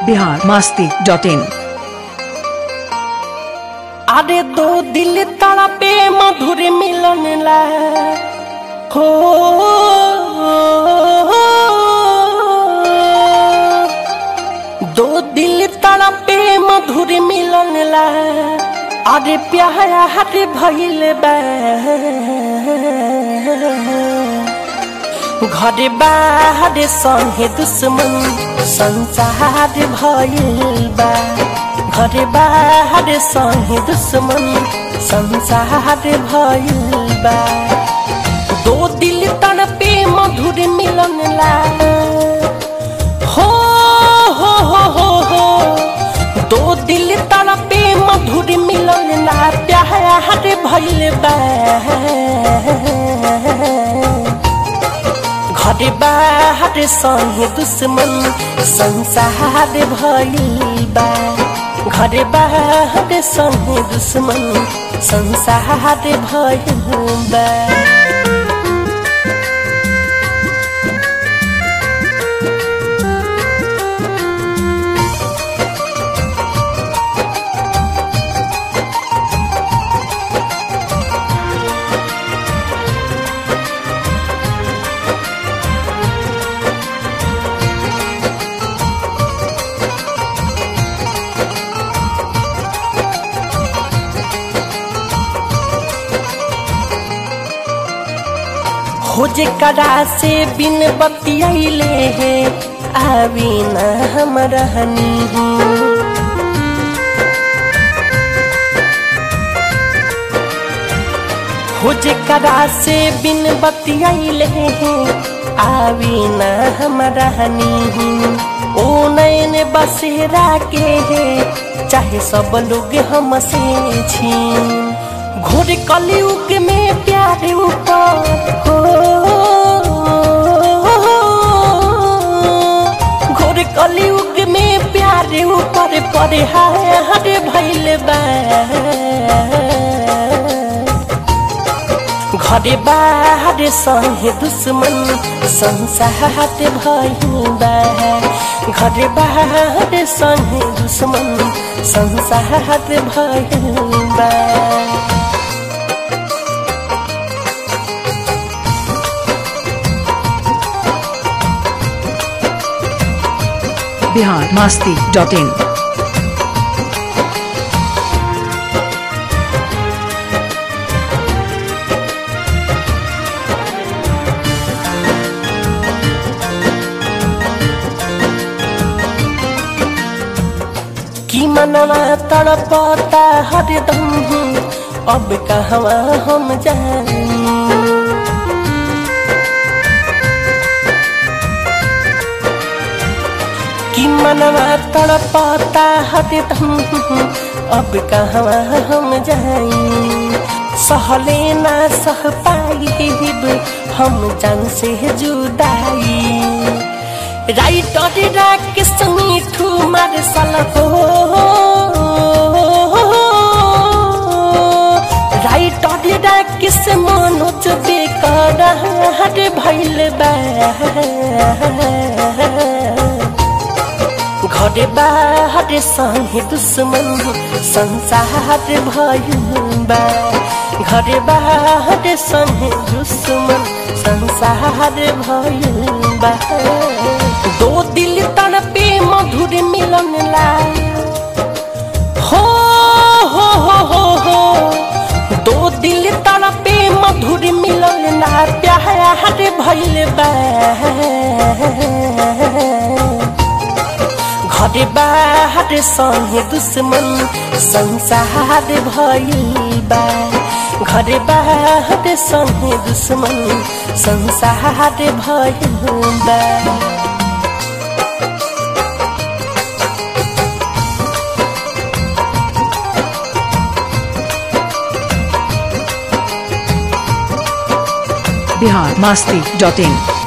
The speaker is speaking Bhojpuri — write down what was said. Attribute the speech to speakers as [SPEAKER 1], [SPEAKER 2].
[SPEAKER 1] biharmasti.in।
[SPEAKER 2] अरे दो दिल तड़पे मधुर मिलन ला हो, दो दिल तड़पे मधुर मिलन ला। अरे प्यारा हट भइल बा घर बाहर संगे दुश्मन संसार भइल बा। घर बाहर संगे दुश्मन संसार भइल बा। दो दिल तड़पे मधुर मिलन ला हो, दो दिल तड़पे मधुर मिलन ला। प्यार भइल बा घर बाहर संगे दुश्मन संसार भइल बा। घर बाहर संगे दुश्मन संसार भइल बा। खोजे करा से बिन बतियाइले है आवी न हम रहनी। खोजे करा से बिन बतियाइले है आवी न हम रहनी। ओ नैन बसेरा के है चाहे सब लोग हमसे छी। घोर कलयुग में प्यार ऊपर हो, घोर कलयुग में प्यार ऊपर पर हर भइल बा। घर बाहर संगे दुश्मन संसार भइल बा। घर बाहर संगे दुश्मन संसार भइल बा।
[SPEAKER 1] biharmasti.in।
[SPEAKER 2] कि मनवा तड़पता हरदम अब कहवा हम जाई। कि मनवा तड़पता हरदम अब कहवा हम जाई। सहले ना सह पाइब हम जान से जुदाई। राइटर राकेश मिठू मार्शल हो, राइटर राकेश मनोज बेकरार भइल बा। घर बाहर संगे दुश्मन संसार भइल बा। घर बाहर संगे दुश्मन संसार भइल बा। दो दिल तड़पे मधुर मिलन ला हो, दो दिल तड़पे मधुर मिलन ला। प्यार भइल बा घर बाहर संगे दुश्मन संसार भइल बा। घर बाहर संगे दुश्मन संसार भइल बा।
[SPEAKER 1] biharmasti.in।